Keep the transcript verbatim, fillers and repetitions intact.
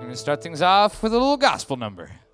I'm going to start things off with a little gospel number.